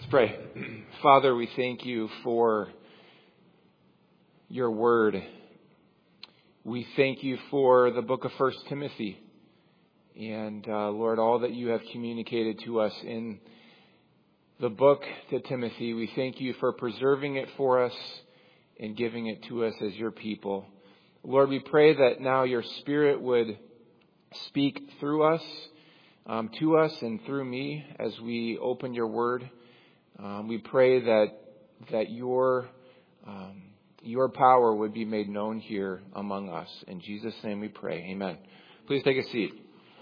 Pray. Father, we thank you for your word. We thank you for the book of 1 Timothy. And Lord, all that you have communicated to us in the book to Timothy, we thank you for preserving it for us and giving it to us as your people. Lord, we pray that now your Spirit would speak through us, to us and through me as we open your word. We pray that your power would be made known here among us. In Jesus' name we pray. Amen. Please take a seat.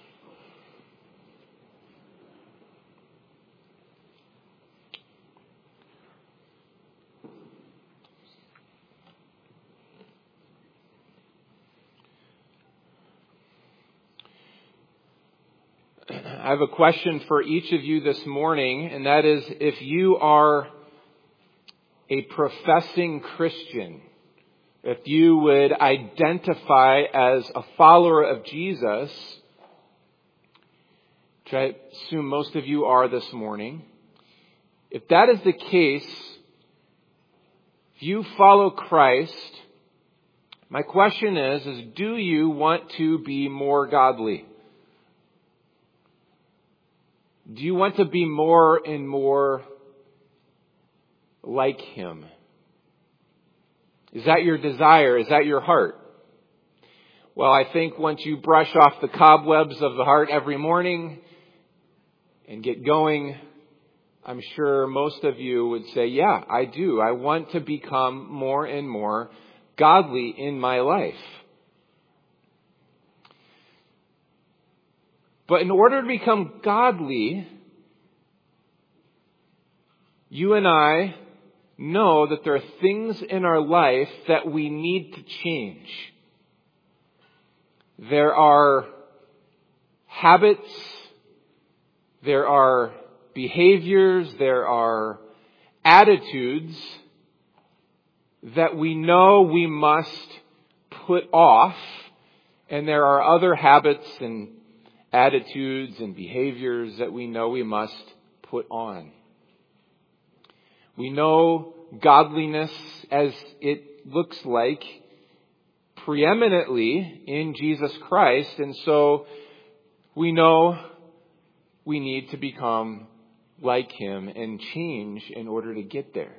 I have a question for each of you this morning, and that is, if you are a professing Christian, if you would identify as a follower of Jesus, which I assume most of you are this morning, if that is the case, if you follow Christ, my question is do you want to be more godly? Do you want to be more and more like Him? Is that your desire? Is that your heart? Well, I think once you brush off the cobwebs of the heart every morning and get going, I'm sure most of you would say, yeah, I do. I want to become more and more godly in my life. But in order to become godly, you and I know that there are things in our life that we need to change. There are habits, there are behaviors, there are attitudes that we know we must put off, and there are other habits and attitudes and behaviors that we know we must put on. We know godliness as it looks like preeminently in Jesus Christ, and so we know we need to become like Him and change in order to get there.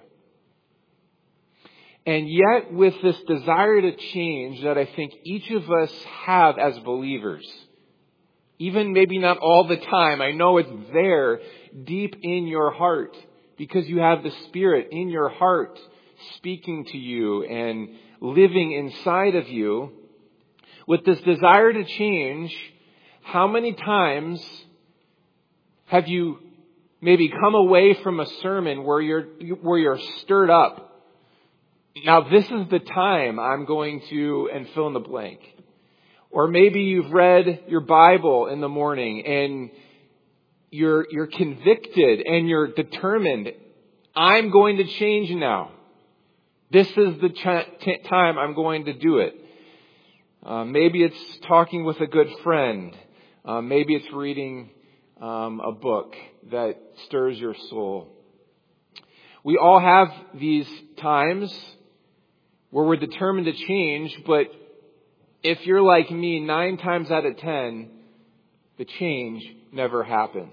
And yet, with this desire to change that I think each of us have as believers, even maybe not all the time, I know it's there deep in your heart because you have the Spirit in your heart speaking to you and living inside of you. With this desire to change, how many times have you maybe come away from a sermon where you're stirred up? Now this is the time I'm going to, and fill in the blank. Or maybe you've read your Bible in the morning and you're convicted and you're determined. I'm going to change now. This is the time I'm going to do it. Maybe it's talking with a good friend. Maybe it's reading a book that stirs your soul. We all have these times where we're determined to change, but if you're like me, 9 times out of 10, the change never happens.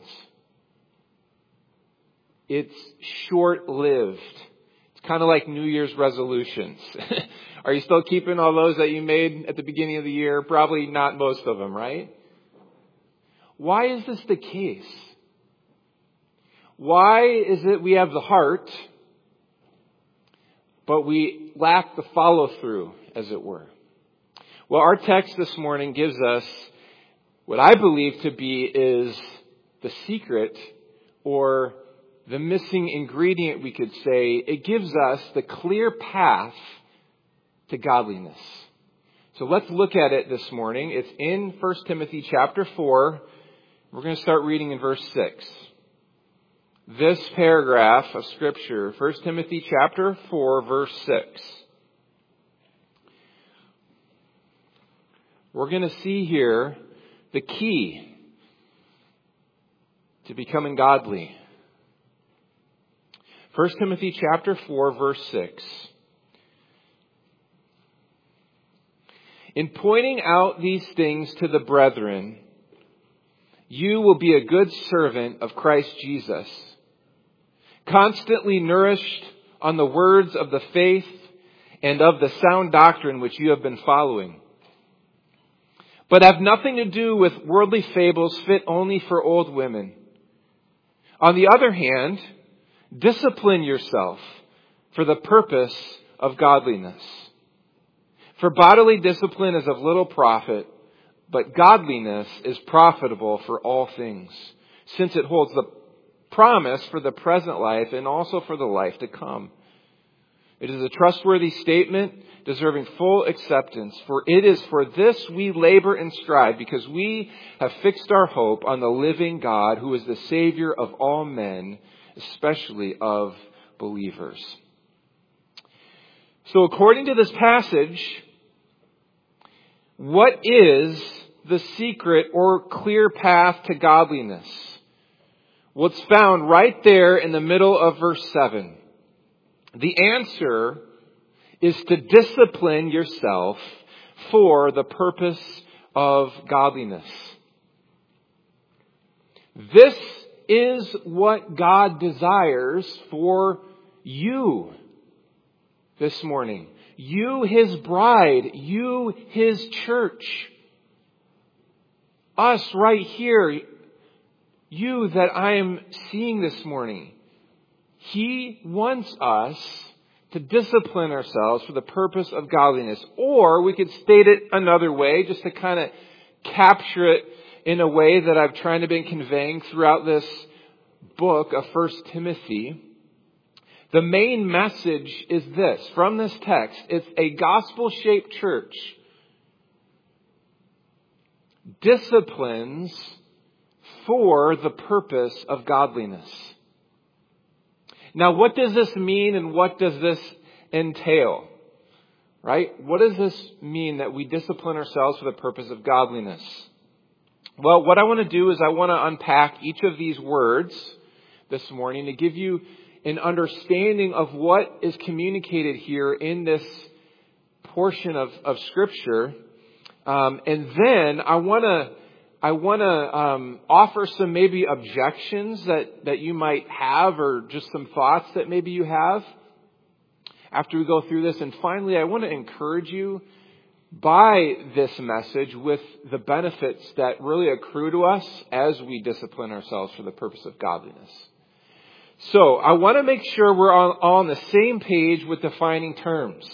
It's short-lived. It's kind of like New Year's resolutions. Are you still keeping all those that you made at the beginning of the year? Probably not most of them, right? Why is this the case? Why is it we have the heart, but we lack the follow-through, as it were? Well, our text this morning gives us what I believe to be is the secret, or the missing ingredient, we could say. It gives us the clear path to godliness. So let's look at it this morning. It's in 1 Timothy chapter 4. We're going to start reading in verse 6. This paragraph of Scripture, 1 Timothy chapter 4, verse 6. We're going to see here the key to becoming godly. 1 Timothy chapter 4, verse 6. In pointing out these things to the brethren, you will be a good servant of Christ Jesus, constantly nourished on the words of the faith and of the sound doctrine which you have been following. But have nothing to do with worldly fables fit only for old women. On the other hand, discipline yourself for the purpose of godliness. For bodily discipline is of little profit, but godliness is profitable for all things, since it holds the promise for the present life and also for the life to come. It is a trustworthy statement, deserving full acceptance, for it is for this we labor and strive, because we have fixed our hope on the living God, who is the Savior of all men, especially of believers. So according to this passage, what is the secret or clear path to godliness? Well, it's found right there in the middle of verse 7. The answer is to discipline yourself for the purpose of godliness. This is what God desires for you this morning. You, His bride. You, His church. Us right here. You that I am seeing this morning. He wants us to discipline ourselves for the purpose of godliness. Or we could state it another way, just to kind of capture it in a way that I've tried to be conveying throughout this book of 1 Timothy. The main message is this, from this text. It's a gospel-shaped church disciplines for the purpose of godliness. Now, what does this mean and what does this entail? Right? What does this mean that we discipline ourselves for the purpose of godliness? Well, what I want to do is I want to unpack each of these words this morning to give you an understanding of what is communicated here in this portion of Scripture. And then I want to offer some maybe objections that you might have, or just some thoughts that maybe you have after we go through this. And finally, I want to encourage you by this message with the benefits that really accrue to us as we discipline ourselves for the purpose of godliness. So I want to make sure we're all on the same page with defining terms.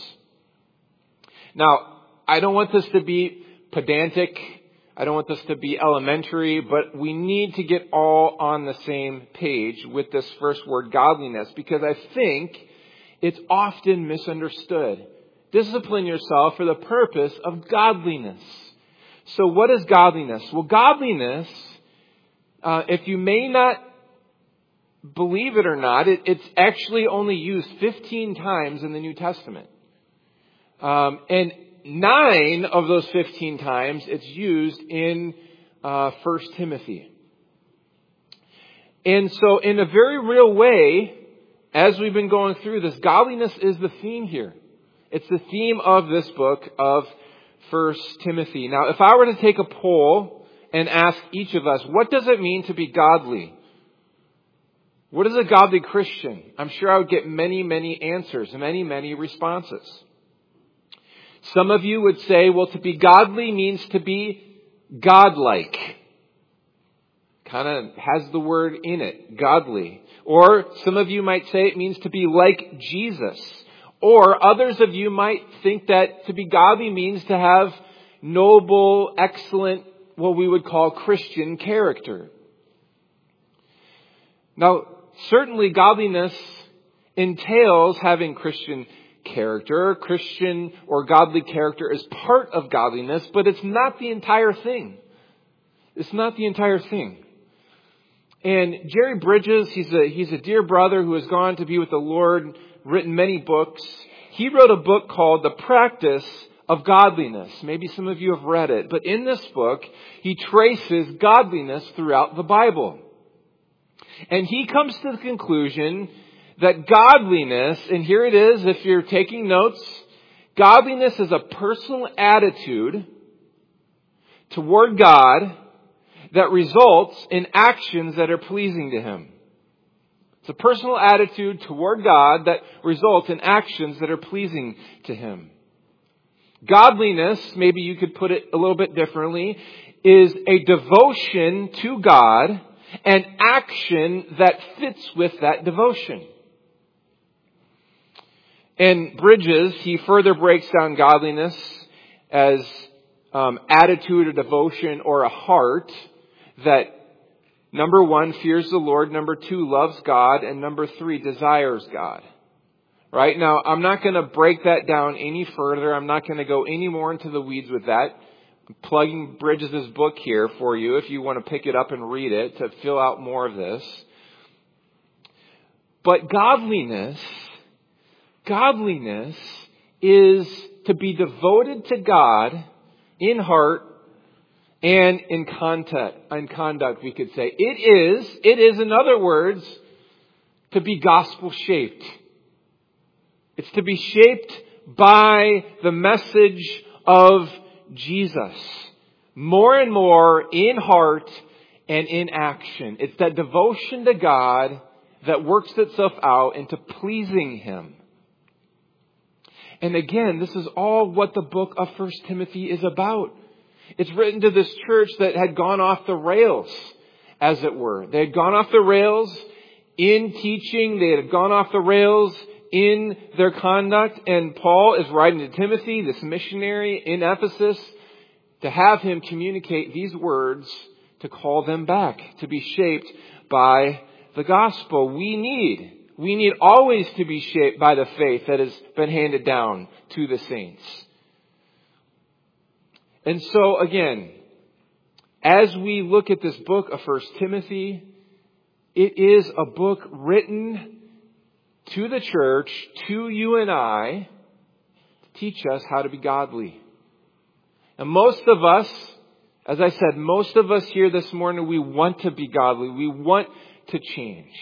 Now, I don't want this to be pedantic. I don't want this to be elementary, but we need to get all on the same page with this first word, godliness, because I think it's often misunderstood. Discipline yourself for the purpose of godliness. So what is godliness? Well, godliness, if you may not believe it or not, it's actually only used 15 times in the New Testament. And 9 of those 15 times it's used in 1 Timothy. And so in a very real way, as we've been going through this, godliness is the theme here. It's the theme of this book of 1 Timothy. Now, if I were to take a poll and ask each of us, what does it mean to be godly? What is a godly Christian? I'm sure I would get many, many answers, many responses. Some of you would say, well, to be godly means to be godlike. Kind of has the word in it, godly. Or some of you might say it means to be like Jesus. Or others of you might think that to be godly means to have noble, excellent, what we would call Christian character. Now, certainly godliness entails having Christian character. Christian or godly character is part of godliness, but it's not the entire thing. It's not the entire thing. And Jerry Bridges, he's a dear brother who has gone to be with the Lord, written many books. He wrote a book called The Practice of Godliness. Maybe some of you have read it. But in this book, he traces godliness throughout the Bible. And he comes to the conclusion that godliness, and here it is if you're taking notes, godliness is a personal attitude toward God that results in actions that are pleasing to Him. It's a personal attitude toward God that results in actions that are pleasing to Him. Godliness, maybe you could put it a little bit differently, is a devotion to God and action that fits with that devotion. In Bridges, he further breaks down godliness as attitude or devotion or a heart that, number 1, fears the Lord, number 2, loves God, and number 3, desires God. Right? Now, I'm not going to break that down any further. I'm not going to go any more into the weeds with that. I'm plugging Bridges' book here for you if you want to pick it up and read it to fill out more of this. But godliness is to be devoted to God in heart and in conduct, we could say. It is, in other words, to be gospel shaped. It's to be shaped by the message of Jesus. More and more in heart and in action. It's that devotion to God that works itself out into pleasing Him. And again, this is all what the book of 1 Timothy is about. It's written to this church that had gone off the rails, as it were. They had gone off the rails in teaching. They had gone off the rails in their conduct. And Paul is writing to Timothy, this missionary in Ephesus, to have him communicate these words to call them back, to be shaped by the gospel. We need always to be shaped by the faith that has been handed down to the saints. And so again, as we look at this book of 1 Timothy, it is a book written to the church, to you and I, to teach us how to be godly. And most of us, as I said, most of us here this morning, we want to be godly. We want to change.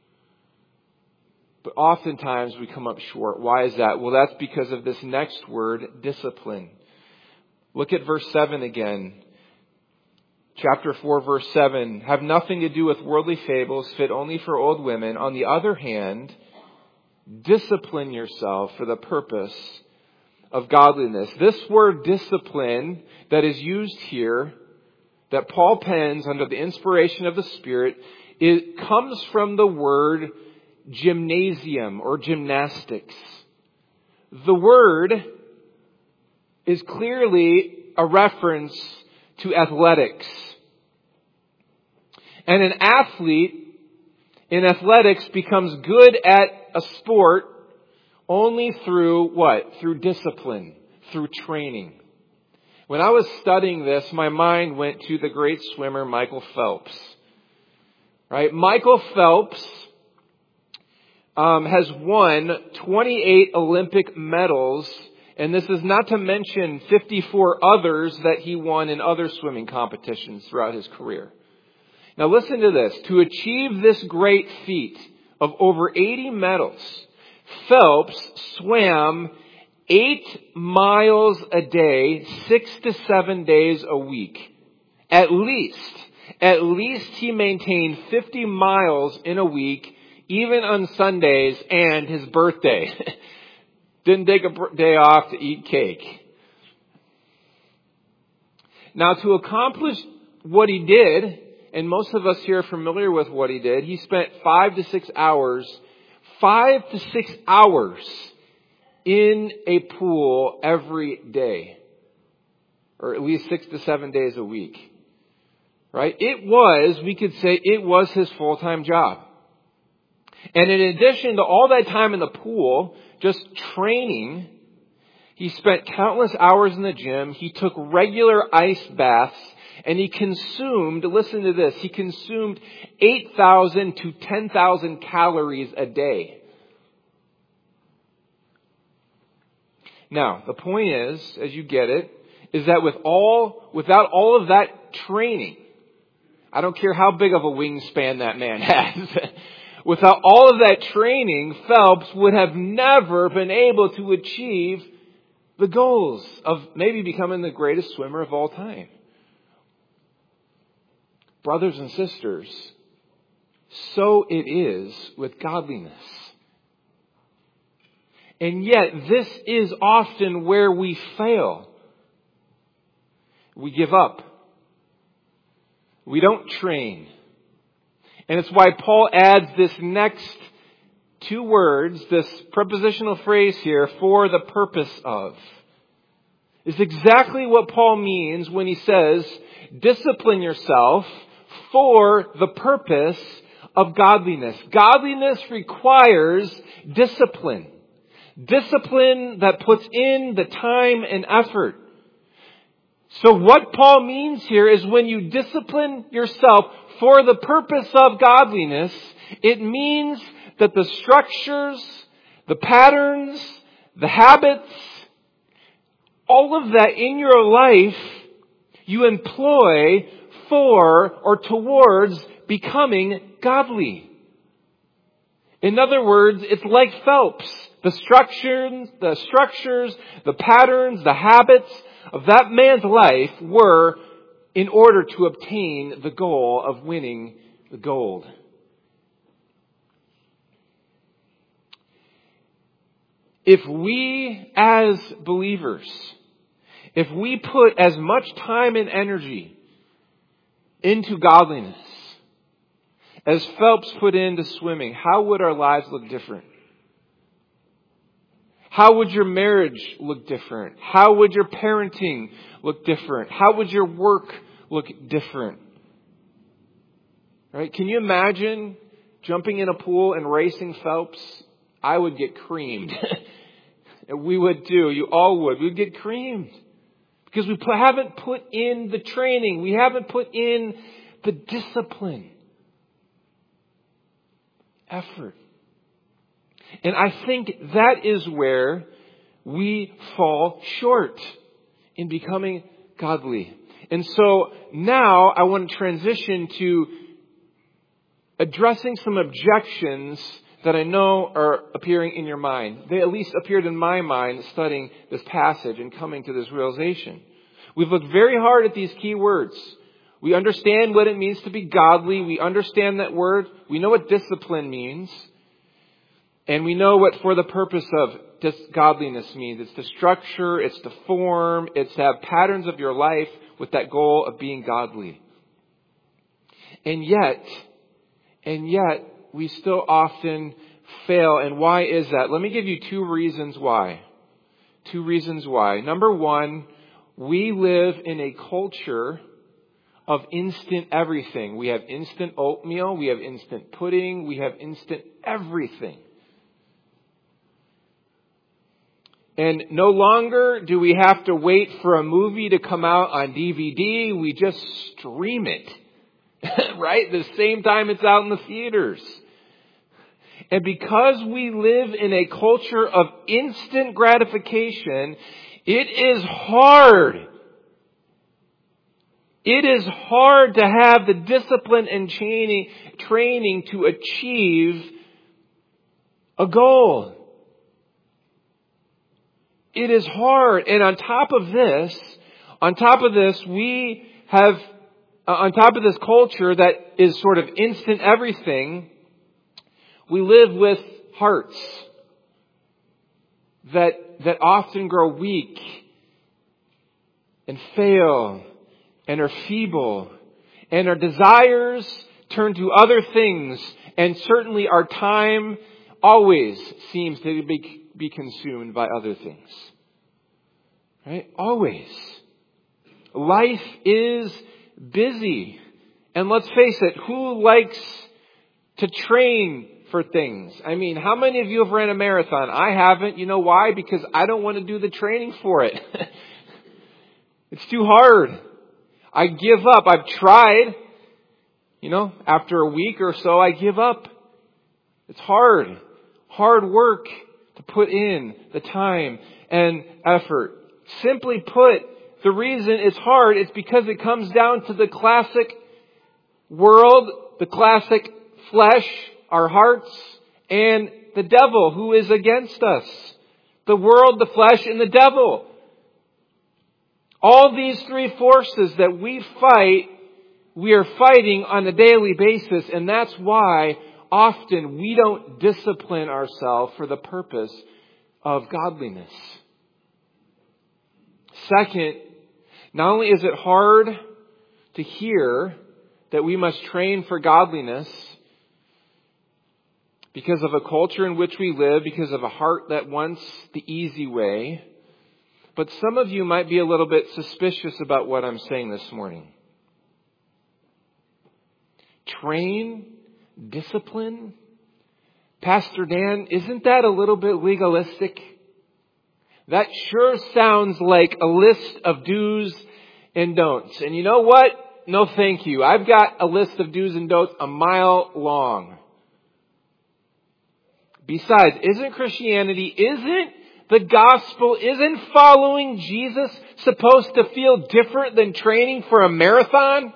But oftentimes we come up short. Why is that? Well, that's because of this next word, discipline. Look at verse 7 again. Chapter 4, verse 7. Have nothing to do with worldly fables fit only for old women. On the other hand, discipline yourself for the purpose of godliness. This word discipline that is used here, that Paul pens under the inspiration of the Spirit, it comes from the word gymnasium or gymnastics. The word is clearly a reference to athletics. And an athlete in athletics becomes good at a sport only through what? Through discipline, through training. When I was studying this, my mind went to the great swimmer Michael Phelps. Right? Michael Phelps has won 28 Olympic medals, and this is not to mention 54 others that he won in other swimming competitions throughout his career. Now listen to this. To achieve this great feat of over 80 medals, Phelps swam 8 miles a day, 6 to 7 days a week. At least he maintained 50 miles in a week, even on Sundays and his birthday. Didn't take a day off to eat cake. Now, to accomplish what he did, and most of us here are familiar with what he did, he spent 5 to 6 hours in a pool every day. Or at least 6 to 7 days a week. Right? We could say it was his full-time job. And in addition to all that time in the pool, just training, he spent countless hours in the gym. He took regular ice baths, and he consumed, listen to this, he consumed 8,000 to 10,000 calories a day. Now, the point is, as you get it, is that without all of that training, I don't care how big of a wingspan that man has, Without all of that training, Phelps would have never been able to achieve the goals of maybe becoming the greatest swimmer of all time. Brothers and sisters, so it is with godliness. And yet, this is often where we fail. We give up. We don't train. And it's why Paul adds this next two words, this prepositional phrase here, for the purpose of. It's exactly what Paul means when he says, discipline yourself for the purpose of godliness. Godliness requires discipline. Discipline that puts in the time and effort. So what Paul means here is when you discipline yourself for the purpose of godliness, it means that the structures, the patterns, the habits, all of that in your life, you employ for or towards becoming godly. In other words, it's like Phelps. The structures, the patterns, the habits of that man's life were in order to obtain the goal of winning the gold. If we as believers, if we put as much time and energy into godliness as Phelps put into swimming, how would our lives look different? How would your marriage look different? How would your parenting look different? How would your work look different? Right? Can you imagine jumping in a pool and racing Phelps? I would get creamed. We would too. You all would. We'd get creamed. Because we haven't put in the training. We haven't put in the discipline. Effort. And I think that is where we fall short in becoming godly. And so now I want to transition to addressing some objections that I know are appearing in your mind. They at least appeared in my mind studying this passage and coming to this realization. We've looked very hard at these key words. We understand what it means to be godly. We understand that word. We know what discipline means. And we know what for the purpose of godliness means. It's to structure, it's to form, it's to have patterns of your life with that goal of being godly. And yet, we still often fail. And why is that? Let me give you two reasons why. Number one, we live in a culture of instant everything. We have instant oatmeal, we have instant pudding, we have instant everything. And no longer do we have to wait for a movie to come out on DVD. We just stream it. Right? The same time it's out in the theaters. And because we live in a culture of instant gratification, it is hard. It is hard to have the discipline and training to achieve a goal. It is hard. And on top of this, we have, on top of this culture that is sort of instant everything, we live with hearts that often grow weak and fail and are feeble, and our desires turn to other things, and certainly our time always seems to be consumed by other things. Right? Always. Life is busy. And let's face it, who likes to train for things? I mean, how many of you have ran a marathon? I haven't. You know why? Because I don't want to do the training for it. It's too hard. I give up. I've tried. After a week or so, I give up. It's hard. Hard work to put in the time and effort. Simply put, the reason it's hard is because it comes down to the classic world, the classic flesh our hearts, and the devil who is against us. The world, the flesh, and the devil. All these three forces that we fight, we are fighting on a daily basis, and that's why often we don't discipline ourselves for the purpose of godliness. Second, not only is it hard to hear that we must train for godliness because of a culture in which we live, because of a heart that wants the easy way, but some of you might be a little bit suspicious about what I'm saying this morning. Train, discipline. Pastor Dan, isn't that a little bit legalistic? That sure sounds like a list of do's and don'ts. And you know what? No thank you. I've got a list of do's and don'ts a mile long. Besides, isn't the gospel, isn't following Jesus supposed to feel different than training for a marathon?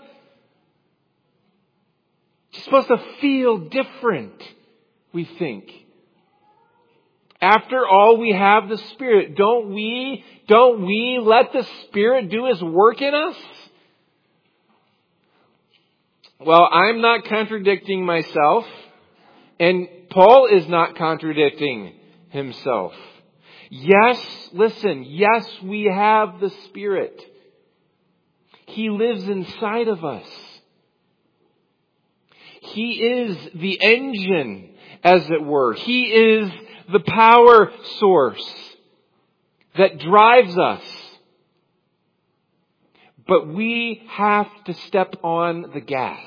It's supposed to feel different, we think. After all, we have the Spirit. Don't we let the Spirit do His work in us? Well, I'm not contradicting myself, and Paul is not contradicting himself. Yes, listen, yes, we have the Spirit. He lives inside of us. He is the engine, as it were. He is the power source that drives us. But we have to step on the gas.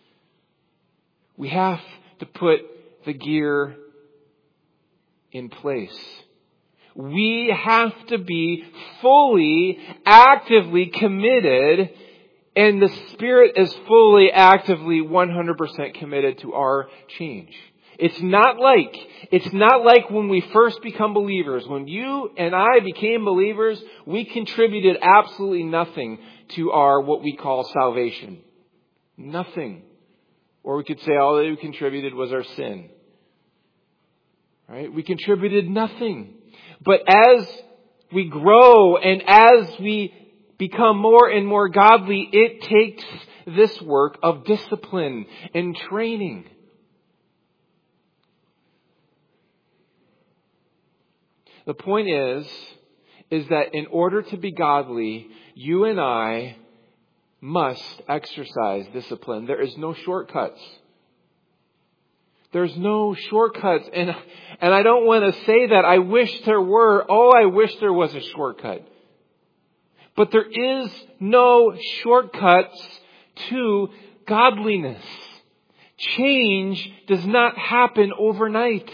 We have to put the gear in place. We have to be fully, actively committed, and the Spirit is fully, actively, 100% committed to our change. It's not like when we first become believers. When you and I became believers, we contributed absolutely nothing to our, what we call salvation. Nothing. Or we could say all that we contributed was our sin. Right? We contributed nothing. But as we grow and as we become more and more godly, it takes this work of discipline and training. The point is that in order to be godly, you and I must exercise discipline. There is no shortcuts. There's no shortcuts. And I don't want to say that. I wish there were. Oh, I wish there was a shortcut. But there is no shortcuts to godliness. Change does not happen overnight.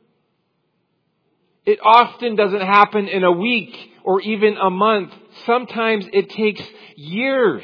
It often doesn't happen in a week or even a month. Sometimes it takes years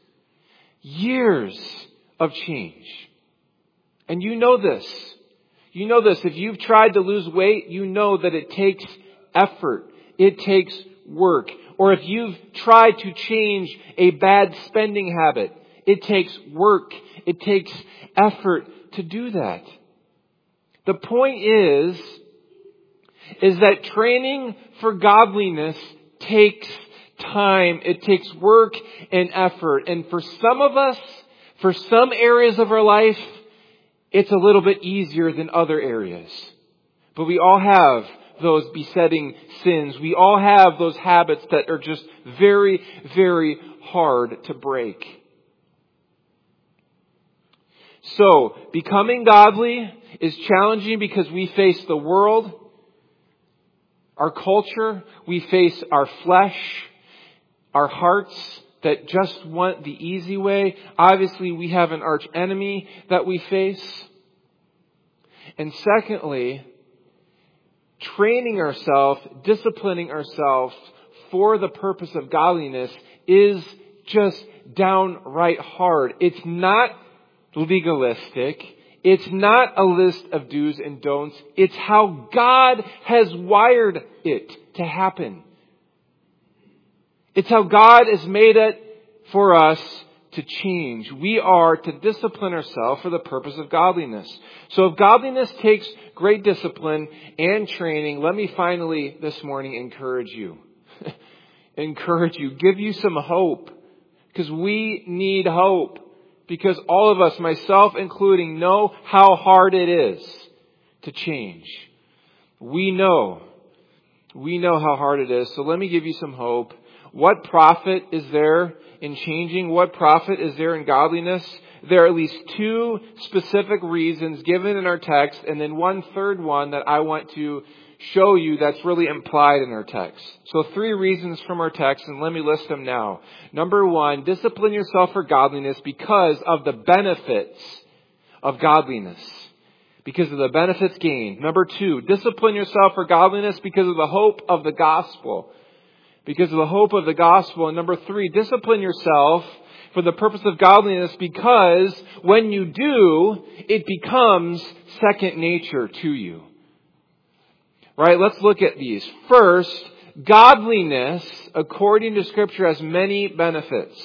of change. And you know this. You know this. If you've tried to lose weight, you know that it takes effort. It takes work. Or if you've tried to change a bad spending habit, it takes work. It takes effort to do that. The point is that training for godliness takes time. It takes work and effort. And for some of us, for some areas of our life, it's a little bit easier than other areas. But we all have those besetting sins. We all have those habits that are just very, very hard to break. So, becoming godly is challenging because we face the world, our culture, we face our flesh, our hearts that just want the easy way. Obviously, we have an arch enemy that we face. And secondly, training ourselves, disciplining ourselves for the purpose of godliness is just downright hard. It's not legalistic. It's not a list of do's and don'ts. It's how God has wired it to happen. It's how God has made it for us to change. We are to discipline ourselves for the purpose of godliness. So if godliness takes great discipline and training, let me finally this morning encourage you. Give you some hope. Because we need hope. Because all of us, myself including, know how hard it is to change. We know how hard it is. So let me give you some hope. What profit is there in changing? What profit is there in godliness? There are at least two specific reasons given in our text, and then one third one that I want to show you that's really implied in our text. So 3 reasons from our text, and let me list them now. Number 1, discipline yourself for godliness because of the benefits of godliness. Because of the benefits gained. Number 2, discipline yourself for godliness because of the hope of the gospel. Because of the hope of the gospel. And number 3, discipline yourself for the purpose of godliness because when you do, it becomes second nature to you. Right, let's look at these. First, godliness, according to Scripture, has many benefits.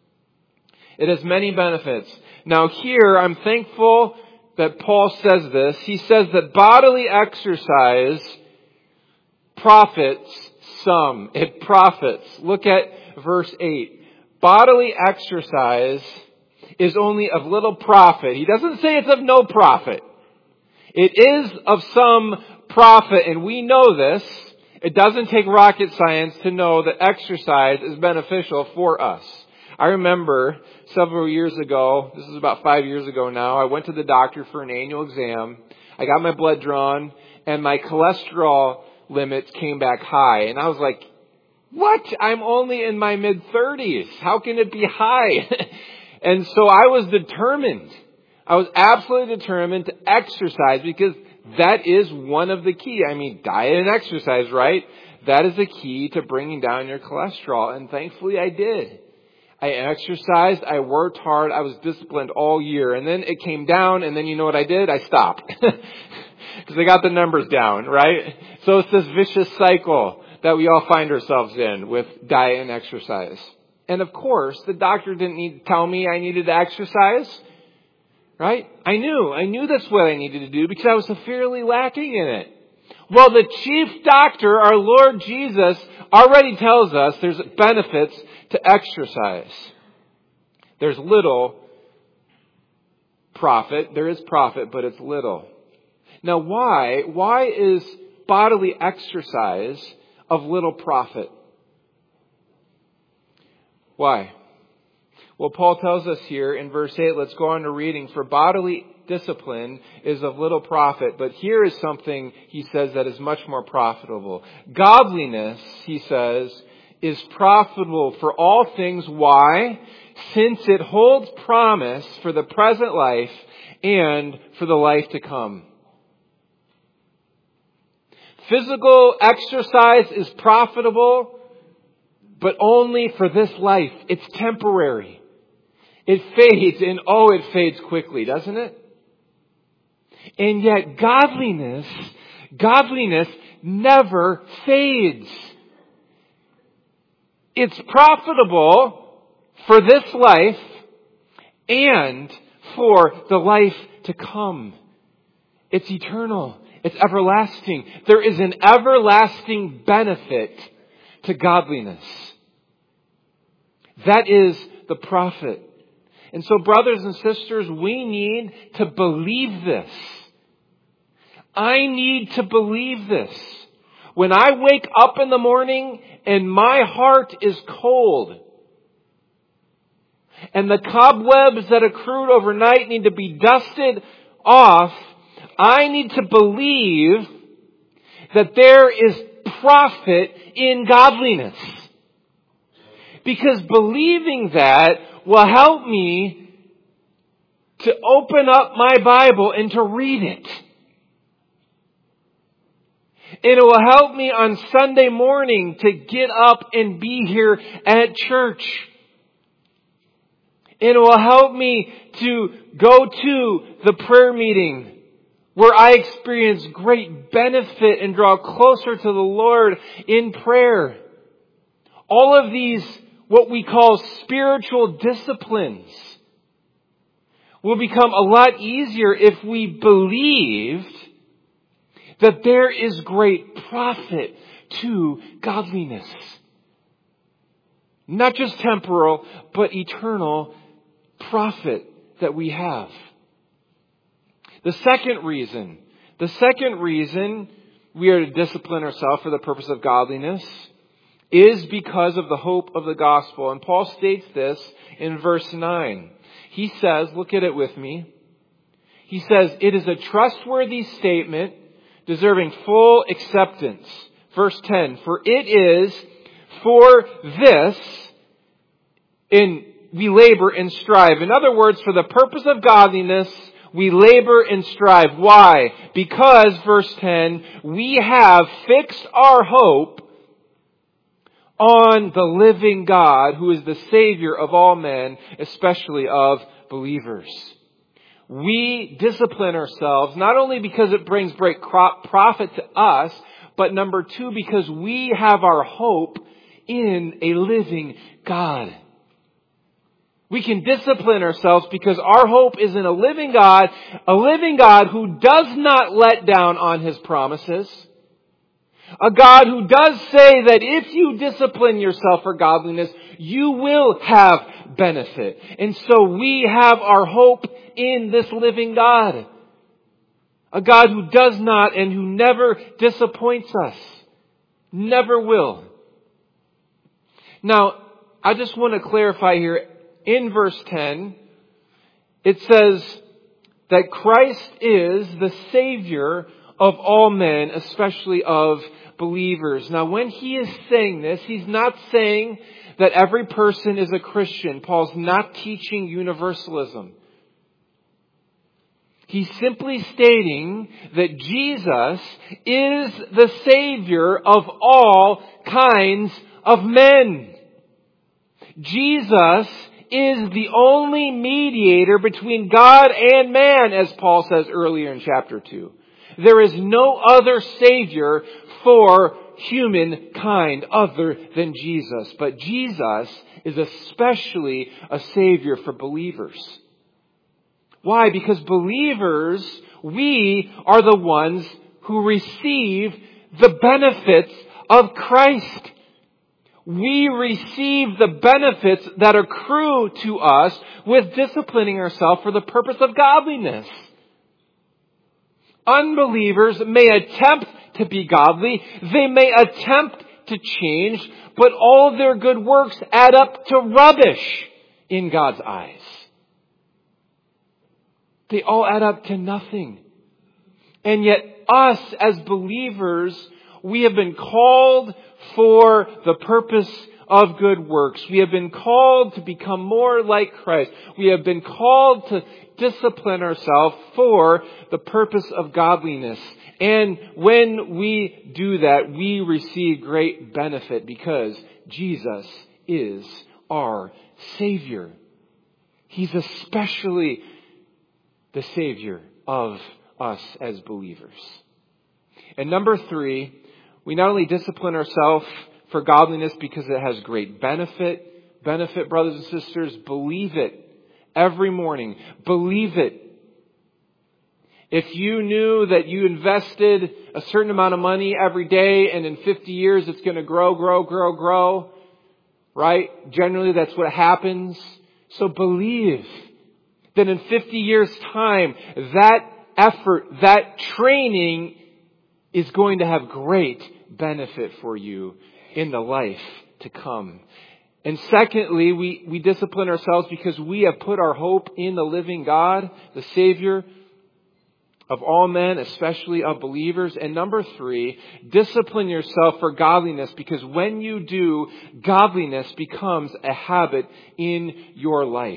It has many benefits. Now here, I'm thankful that Paul says this. He says that bodily exercise profits some. It profits. Look at verse 8. Bodily exercise is only of little profit. He doesn't say it's of no profit. It is of some profit, and we know this. It doesn't take rocket science to know that exercise is beneficial for us. I remember several years ago, this is about 5 years ago now, I went to the doctor for an annual exam. I got my blood drawn, and my cholesterol limits came back high. And I was like, what? I'm only in my mid-30s. How can it be high? And so I was determined. I was absolutely determined to exercise because that is one of the key. I mean, diet and exercise, right? That is the key to bringing down your cholesterol. And thankfully I did. I exercised. I worked hard. I was disciplined all year. And then it came down. And then you know what I did? I stopped. Because I got the numbers down, right? So it's this vicious cycle that we all find ourselves in with diet and exercise. And of course, the doctor didn't need to tell me I needed to exercise. Right? I knew that's what I needed to do because I was severely lacking in it. Well, the chief doctor, our Lord Jesus, already tells us there's benefits to exercise. There's little profit. There is profit, but it's little. Now, why? Why is bodily exercise of little profit? Why? Well, Paul tells us here in verse 8, let's go on to reading, for bodily discipline is of little profit, but here is something he says that is much more profitable. Godliness, he says, is profitable for all things. Why? Since it holds promise for the present life and for the life to come. Physical exercise is profitable, but only for this life. It's temporary. It fades, and it fades quickly, doesn't it? And yet godliness never fades. It's profitable for this life and for the life to come. It's eternal. It's everlasting. There is an everlasting benefit to godliness. That is the profit. And so, brothers and sisters, we need to believe this. I need to believe this. When I wake up in the morning and my heart is cold, and the cobwebs that accrued overnight need to be dusted off, I need to believe that there is profit in godliness. Because believing that will help me to open up my Bible and to read it. And it will help me on Sunday morning to get up and be here at church. And it will help me to go to the prayer meeting where I experience great benefit and draw closer to the Lord in prayer. All of these what we call spiritual disciplines will become a lot easier if we believed that there is great profit to godliness. Not just temporal, but eternal profit that we have. The second reason we are to discipline ourselves for the purpose of godliness is because of the hope of the gospel. And Paul states this in verse 9. He says, look at it with me. He says, it is a trustworthy statement deserving full acceptance. Verse 10, for it is for this we labor and strive. In other words, for the purpose of godliness, we labor and strive. Why? Because, verse 10, we have fixed our hope on the living God, who is the Savior of all men, especially of believers. We discipline ourselves not only because it brings great profit to us, but number two, because we have our hope in a living God. We can discipline ourselves because our hope is in a living God who does not let down on His promises. A God who does say that if you discipline yourself for godliness, you will have benefit. And so we have our hope in this living God. A God who does not and who never disappoints us. Never will. Now, I just want to clarify here. In verse 10, it says that Christ is the Savior of all men, especially of believers. Now, when he is saying this, he's not saying that every person is a Christian. Paul's not teaching universalism. He's simply stating that Jesus is the Savior of all kinds of men. Jesus is the only mediator between God and man, as Paul says earlier in chapter 2. There is no other Savior for humankind other than Jesus. But Jesus is especially a Savior for believers. Why? Because believers, we are the ones who receive the benefits of Christ. We receive the benefits that accrue to us with disciplining ourselves for the purpose of godliness. Unbelievers may attempt to be godly. They may attempt to change, but all their good works add up to rubbish in God's eyes. They all add up to nothing. And yet us as believers, we have been called for the purpose of good works. We have been called to become more like Christ. We have been called to discipline ourselves for the purpose of godliness. And when we do that, we receive great benefit because Jesus is our Savior. He's especially the Savior of us as believers. And number 3, we not only discipline ourselves for godliness because it has great benefit. Benefit, brothers and sisters, believe it. Every morning, believe it. If you knew that you invested a certain amount of money every day and in 50 years it's going to grow, right? Generally that's what happens. So believe that in 50 years' time, that effort, that training is going to have great benefit for you in the life to come. And secondly, we discipline ourselves because we have put our hope in the living God, the Savior of all men, especially of believers. And number 3, discipline yourself for godliness because when you do, godliness becomes a habit in your life.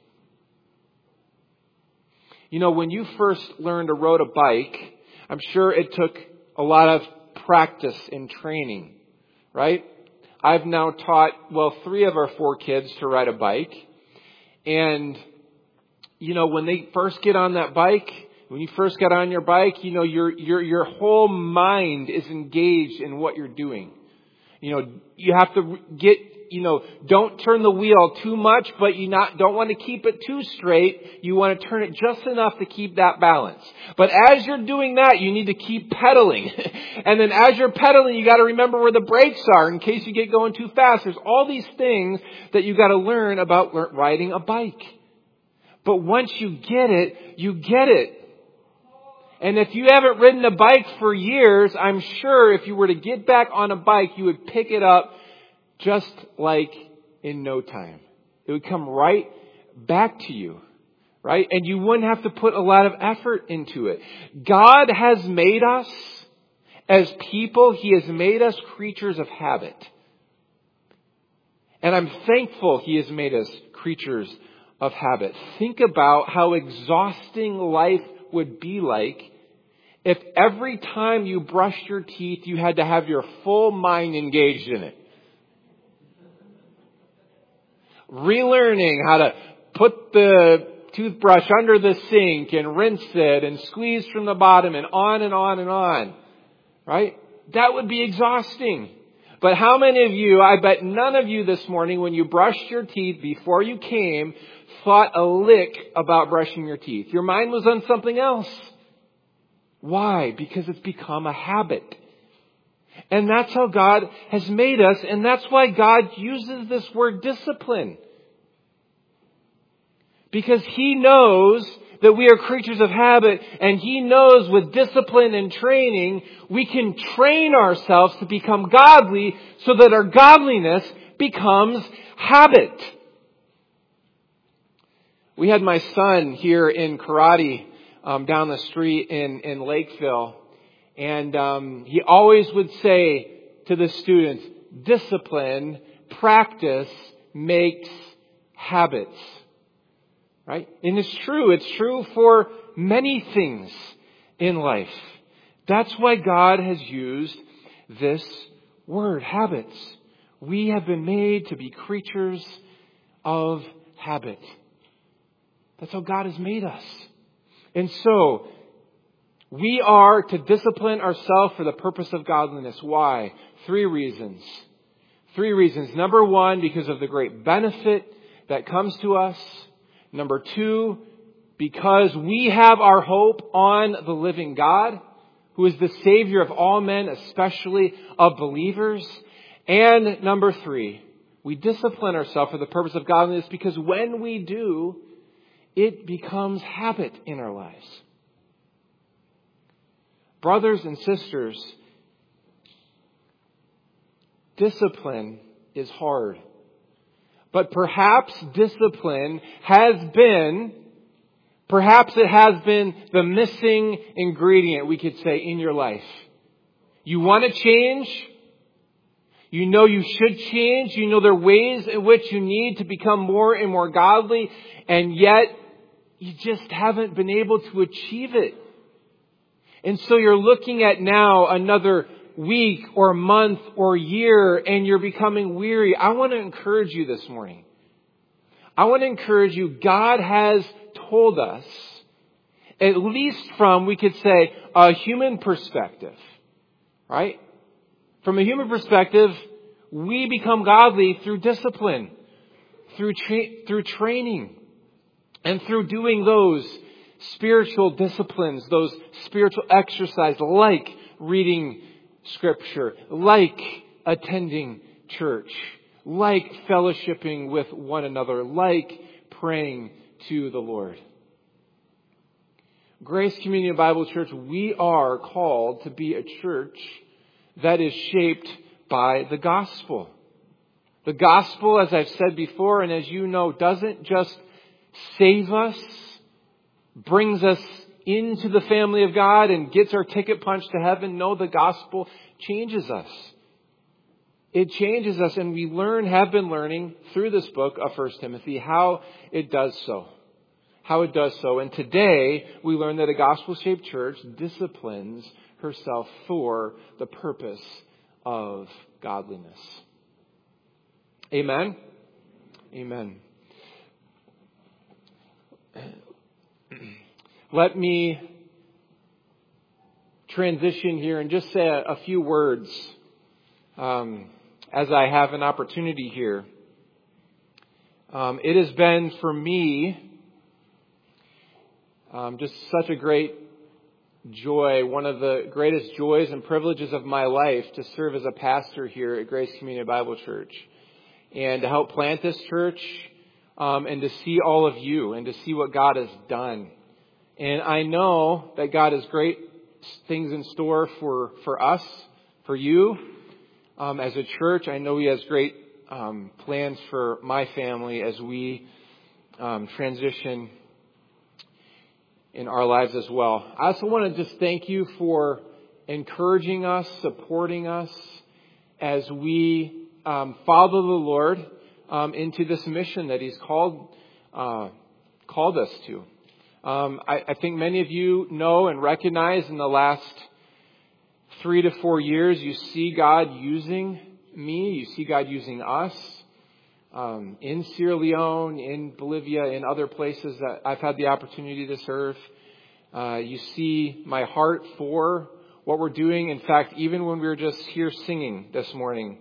You know, when you first learned to ride a bike, I'm sure it took a lot of practice and training, right? I've now taught, 3 of our 4 kids to ride a bike. And, when they first get on that bike, when you first get on your bike, your whole mind is engaged in what you're doing. You have to get don't turn the wheel too much, but you don't want to keep it too straight. You want to turn it just enough to keep that balance. But as you're doing that, you need to keep pedaling. And then as you're pedaling, you got to remember where the brakes are in case you get going too fast. There's all these things that you got to learn about riding a bike. But once you get it, you get it. And if you haven't ridden a bike for years, I'm sure if you were to get back on a bike, you would pick it up just like in no time. It would come right back to you, right? And you wouldn't have to put a lot of effort into it. God has made us as people. He has made us creatures of habit. And I'm thankful He has made us creatures of habit. Think about how exhausting life would be like if every time you brushed your teeth, you had to have your full mind engaged in it. Relearning how to put the toothbrush under the sink and rinse it and squeeze from the bottom and on and on and on. Right? That would be exhausting. But how many of you, I bet none of you this morning, when you brushed your teeth before you came, thought a lick about brushing your teeth? Your mind was on something else. Why? Because it's become a habit. And that's how God has made us, and that's why God uses this word discipline. Because He knows that we are creatures of habit, and He knows with discipline and training, we can train ourselves to become godly so that our godliness becomes habit. We had my son here in karate down the street in Lakeville. And he always would say to the students, discipline, practice makes habits. Right? And it's true. It's true for many things in life. That's why God has used this word, habits. We have been made to be creatures of habit. That's how God has made us. And so, we are to discipline ourselves for the purpose of godliness. Why? 3 reasons. 3 reasons. Number 1, because of the great benefit that comes to us. Number 2, because we have our hope on the living God, who is the Savior of all men, especially of believers. And number 3, we discipline ourselves for the purpose of godliness because when we do, it becomes habit in our lives. Brothers and sisters, discipline is hard. But perhaps discipline has been the missing ingredient, we could say, in your life. You want to change. You know you should change. You know there are ways in which you need to become more and more godly. And yet, you just haven't been able to achieve it. And so you're looking at now another week or month or year and you're becoming weary. I want to encourage you this morning. I want to encourage you. God has told us, at least from, we could say, a human perspective, right? From a human perspective, we become godly through discipline, through training, and through doing those spiritual disciplines, those spiritual exercises like reading Scripture, like attending church, like fellowshipping with one another, like praying to the Lord. Grace Communion Bible Church, we are called to be a church that is shaped by the gospel. The gospel, as I've said before, and as you know, doesn't just save us, brings us into the family of God and gets our ticket punched to heaven. No, the gospel changes us. It changes us, and we have been learning through this book of 1 Timothy how it does so. How it does so. And today, we learn that a gospel-shaped church disciplines herself for the purpose of godliness. Amen? Amen. Let me transition here and just say a few words as I have an opportunity here. It has been for me just such a great joy, one of the greatest joys and privileges of my life to serve as a pastor here at Grace Community Bible Church and to help plant this church and to see all of you and to see what God has done. And I know that God has great things in store for us, for you as a church. I know He has great plans for my family as we transition in our lives as well. I also want to just thank you for encouraging us, supporting us as we follow the Lord into this mission that He's called us to. I think many of you know and recognize in the last 3 to 4 years, you see God using me, you see God using us in Sierra Leone, in Bolivia, in other places that I've had the opportunity to serve. You see my heart for what we're doing. In fact, even when we were just here singing this morning,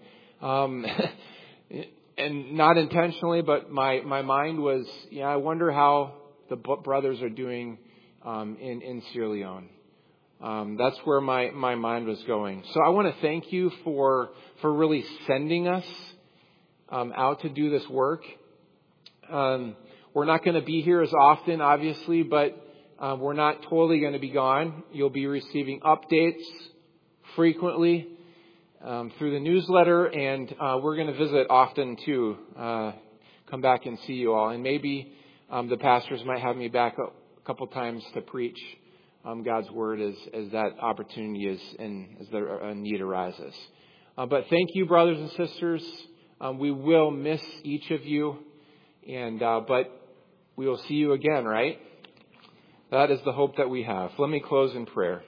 and not intentionally, but my mind was, I wonder how the brothers are doing in Sierra Leone. That's where my mind was going. So I want to thank you for really sending us out to do this work. We're not going to be here as often, obviously, but we're not totally going to be gone. You'll be receiving updates frequently through the newsletter, and we're going to visit often too. Come back and see you all, and maybe the pastors might have me back a couple times to preach God's word as that opportunity is and as the need arises. But thank you, brothers and sisters. We will miss each of you, and but we will see you again, right? That is the hope that we have. Let me close in prayer.